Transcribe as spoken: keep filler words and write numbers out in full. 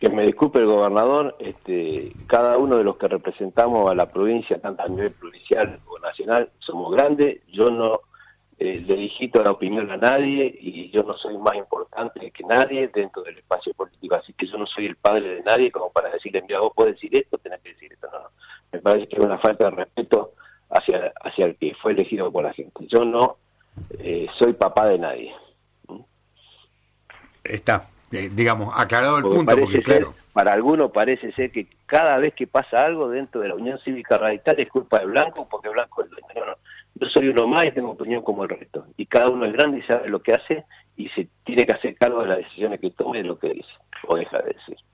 Que me disculpe el gobernador, este, cada uno de los que representamos a la provincia, tanto a nivel provincial o nacional, somos grandes. Yo no eh, le digito la opinión a nadie y yo no soy más importante que nadie dentro del espacio político, así que yo no soy el padre de nadie como para decirle, mira, vos podés decir esto, tenés que decir esto. No, no. Me parece que es una falta de respeto hacia, hacia el que fue elegido por la gente. Yo no eh, soy papá de nadie. Está, eh, digamos, aclarado el Porque punto, parece porque ser, claro. para algunos parece ser que cada vez que pasa algo dentro de la Unión Cívica Radical es culpa de Blanco, porque Blanco es el dueño. No, no. Yo soy uno más y tengo opinión como el resto. Y cada uno es grande y sabe lo que hace y se tiene que hacer cargo de las decisiones que tome y lo que dice o deja de decir.